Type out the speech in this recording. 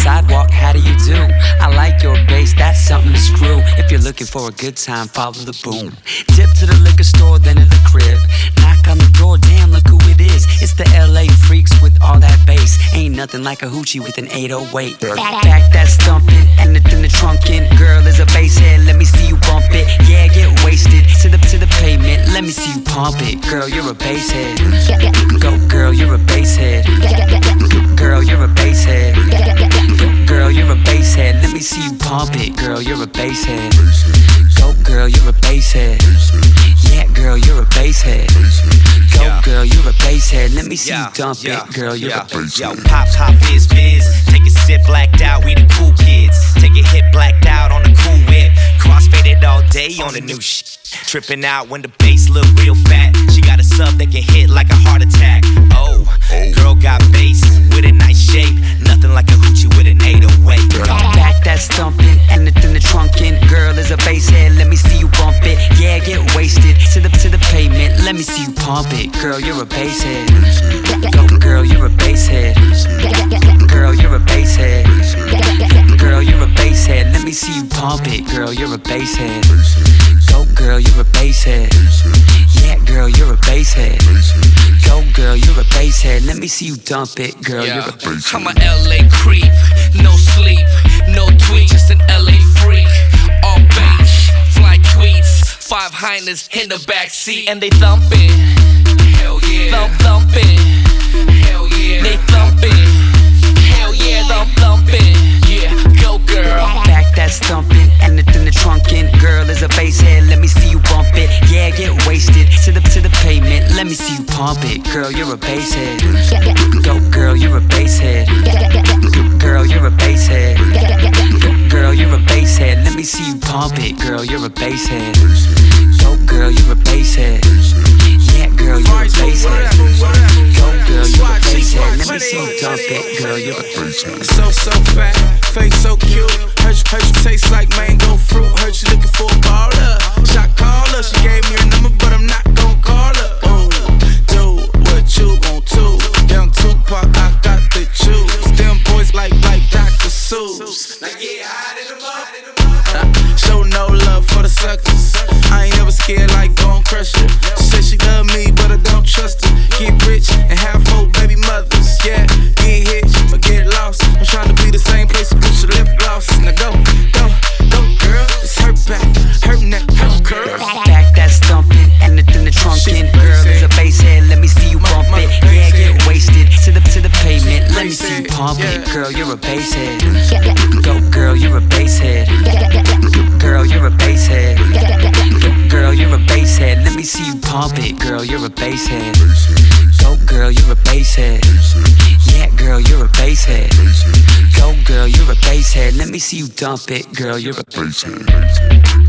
sidewalk, how do you do? I like your bass, that's something to screw. If you're looking for a good time, follow the boom. Dip to the liquor store, then to the crib. Knock on the door, damn, look who it is. It's the LA freaks with all that bass. Ain't nothing like a hoochie with an 808. Back that stumping, and it in the trunkin'. Girl is a bass head, let me see you bump it. Yeah, get wasted to the pavement. Let me see you pump it. Girl, you're a bass head. Go, girl, you're a bass head. Girl, you're a bass head. Girl, you're a bass head. Let me see you pump it. Girl, you're a bass head. Go, girl, you're a bass head. Yeah, girl, you're a bass head. Go, girl, you're a bass head. Let me see you dump it. Girl, you're a bass head. Yo, pop, fizz, fizz. Take a sip, blacked out. We the cool kids. Take a hit, blacked out on the cool whip. Crossfaded all day on the new shit. Tripping out when the bass look real fat. She got a sub that can hit like a heart attack. Oh, girl got bass with a nice shape. Nothing like a hoochie with an 808. Back that stumping, and it in the trunkin'. Girl is a bass head, let me see you bump it. Yeah, get wasted to the pavement. Let me see you pump it. Girl, you're a bass head. Go, girl, you're a bass head. Girl, you're a bass head. Girl, you're a bass head. Let me see you pump it. Girl, you're a bass head. Go, girl, you're a bass head. Yeah, girl, you're a bass head. Go, girl, you're a bass head. Let me see you dump it. Girl, you're a bass head. I'm a LA creep, no sleep, no tweet, just an LA freak. All beige, fly tweets, 5 hyenas in the backseat, and they thumping. Hell yeah, thumping. Hell yeah, they thumping. Hell yeah, thumping. Yeah, go girl. Back that stumping, and it in the trunkin'. Girl is a bass head, let me see you bump it. Yeah, get wasted to the pavement. Let me see you pump it. Girl, you're a bass head. Go, girl, you're a bass head. Girl, you're a bass head. Girl, you're a bass head. Let me see you pump it. Girl, you're a bass head. Go, girl, you're a bass head. Yeah, girl, you're a bass head. Go, girl, you're a bass head. Let me see you dump it. Girl, you're a bass head. So fat, face so cute. Heard you taste like mango fruit. Heard you looking for a baller. Shot caller, she gave me her number, but I'm not gon' call her. Oh, do what you want to. Young Tupac, I got the juice. Them boys like Dr. Seuss. Now yeah, hide in the mud. Show no love for the suckers. I ain't never scared like gon' crush her. She said she love me, but I don't trust her. Get rich and have 4 baby mothers. Yeah, get hit, but get lost. I'm trying to be the same place you put your lip gloss. Now go, girl. It's her back, her neck, her curl. Back that stumping, and it in the trunkin'. Girl is a bass head, let me see you bump it. Yeah, get wasted to the pavement. Let me see you pump it. Girl, you're a bass head. Go, girl, you're a bass head. Girl, you're a bass head. Girl, you're a bass head. Let me see you pump it. Girl, you're a bass head. Go, girl, you're a bass head. Yeah, girl, you're a bass head. Go, girl, you're a bass head. Let me see you dump it. Girl, you're a bass head.